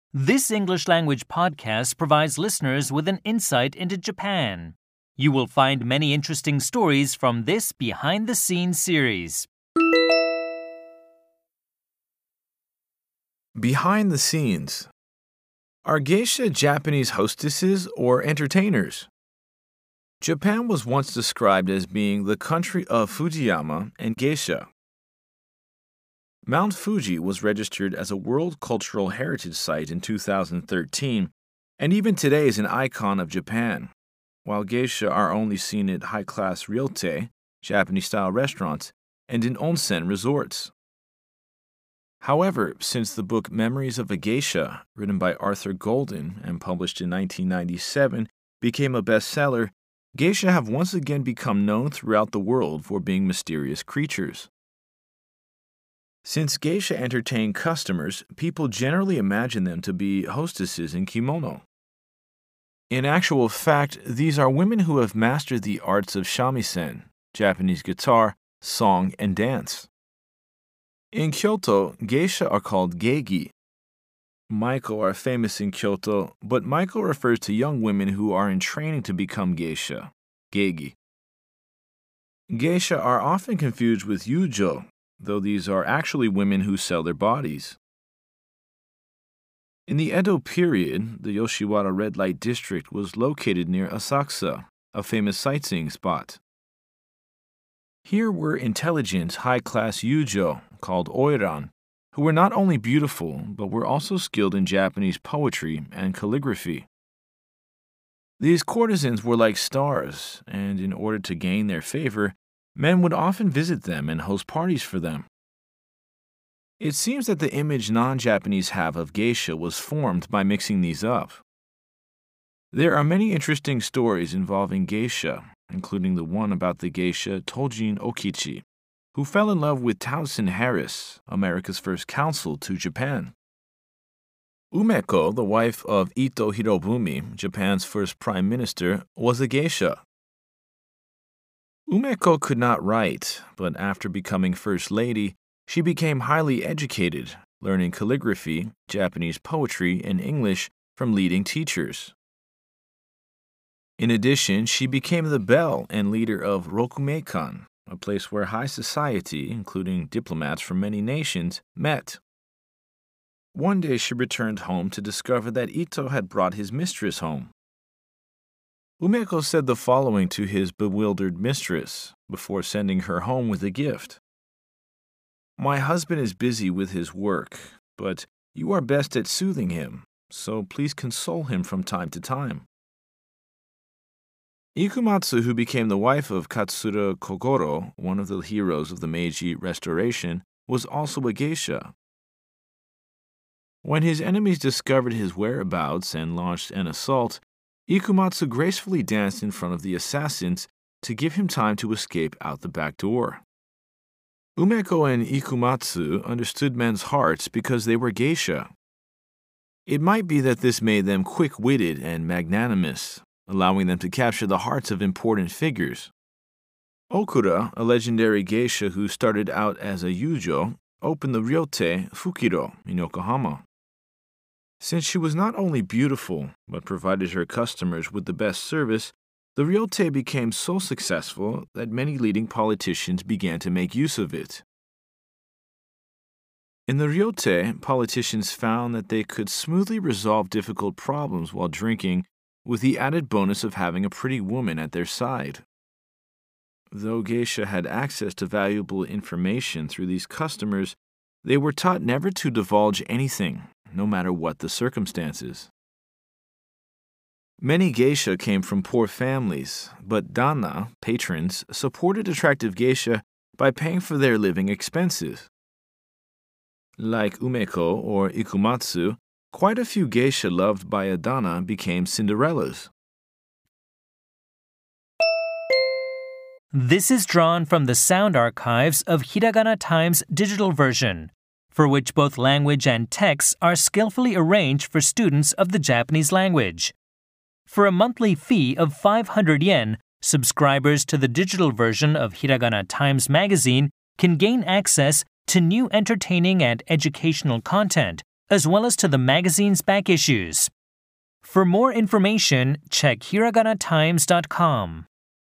This English language podcast provides listeners with an insight into Japan. You will find many interesting stories from this behind-the-scenes series. Behind the scenes. Are geisha Japanese hostesses or entertainers? Japan was once described as being the country of Fujiyama and geisha. Mount Fuji was registered as a World Cultural Heritage Site in 2013, and even today is an icon of Japan, while geisha are only seen at high-class ryotei, Japanese-style restaurants, and in onsen resorts. However, since the book Memories of a Geisha, written by Arthur Golden and published in 1997, became a bestseller, geisha have once again become known throughout the world for being mysterious creatures. Since geisha entertain customers, people generally imagine them to be hostesses in kimono. In actual fact, these are women who have mastered the arts of shamisen, Japanese guitar, song, and dance. In Kyoto, geisha are called geigi. Maiko are famous in Kyoto, but Maiko refers to young women who are in training to become geisha, geigi. Geisha are often confused with yujo, though these are actually women who sell their bodies. In the Edo period, the Yoshiwara red light district was located near Asakusa, a famous sightseeing spot. Here were intelligent, high-class yujo, called oiran, who were not only beautiful, but were also skilled in Japanese poetry and calligraphy. These courtesans were like stars, and in order to gain their favor, men would often visit them and host parties for them. It seems that the image non-Japanese have of geisha was formed by mixing these up. There are many interesting stories involving geisha, including the one about the geisha Tojin Okichi, who fell in love with Townsend Harris, America's first consul to Japan. Umeko, the wife of Ito Hirobumi, Japan's first prime minister, was a geisha. Umeko could not write, but after becoming first lady, she became highly educated, learning calligraphy, Japanese poetry, and English from leading teachers. In addition, she became the belle and leader of Rokumeikan, a place where high society, including diplomats from many nations, met. One day she returned home to discover that Ito had brought his mistress home. Umeko said the following to his bewildered mistress before sending her home with a gift. "My husband is busy with his work, but you are best at soothing him, so please console him from time to time." Ikumatsu, who became the wife of Katsura Kogoro, one of the heroes of the Meiji Restoration, was also a geisha. When his enemies discovered his whereabouts and launched an assault, Ikumatsu gracefully danced in front of the assassins to give him time to escape out the back door. Umeko and Ikumatsu understood men's hearts because they were geisha. It might be that this made them quick-witted and magnanimous, allowing them to capture the hearts of important figures. Okura, a legendary geisha who started out as a yujo, opened the ryotei Fukiro in Yokohama. Since she was not only beautiful, but provided her customers with the best service, the ryotei became so successful that many leading politicians began to make use of it. In the ryotei, politicians found that they could smoothly resolve difficult problems while drinking, with the added bonus of having a pretty woman at their side. Though geisha had access to valuable information through these customers, they were taught never to divulge anything, no matter what the circumstances. Many geisha came from poor families, but danna, patrons, supported attractive geisha by paying for their living expenses. Like Umeko or Ikumatsu, quite a few geisha loved by a danna became Cinderellas. This is drawn from the sound archives of Hiragana Times digital version, for which both language and text are skillfully arranged for students of the Japanese language. For a monthly fee of 500 yen, subscribers to the digital version of Hiragana Times magazine can gain access to new entertaining and educational content as well as to the magazine's back issues. For more information, check HiraganaTimes.com.